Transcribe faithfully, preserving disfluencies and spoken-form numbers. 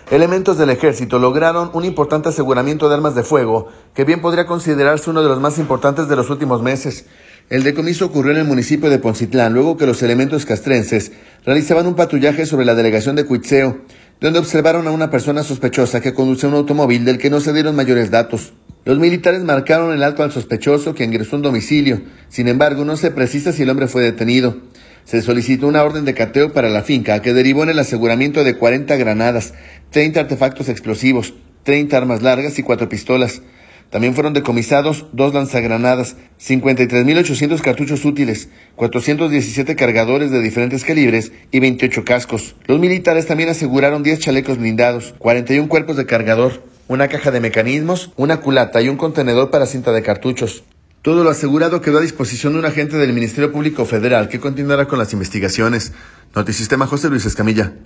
Elementos del ejército lograron un importante aseguramiento de armas de fuego, que bien podría considerarse uno de los más importantes de los últimos meses. El decomiso ocurrió en el municipio de Poncitlán, luego que los elementos castrenses realizaban un patrullaje sobre la delegación de Cuitzeo, donde observaron a una persona sospechosa que conducía un automóvil del que no se dieron mayores datos. Los militares marcaron el alto al sospechoso, que ingresó a un domicilio. Sin embargo, no se precisa si el hombre fue detenido. Se solicitó una orden de cateo para la finca, que derivó en el aseguramiento de cuarenta granadas, treinta artefactos explosivos, treinta armas largas y cuatro pistolas. También fueron decomisados dos lanzagranadas, cincuenta y tres mil ochocientos cartuchos útiles, cuatrocientos diecisiete cargadores de diferentes calibres y veintiocho cascos. Los militares también aseguraron diez chalecos blindados, cuarenta y un cuerpos de cargador, una caja de mecanismos, una culata y un contenedor para cinta de cartuchos. Todo lo asegurado quedó a disposición de un agente del Ministerio Público Federal que continuará con las investigaciones. Notisistema, José Luis Escamilla.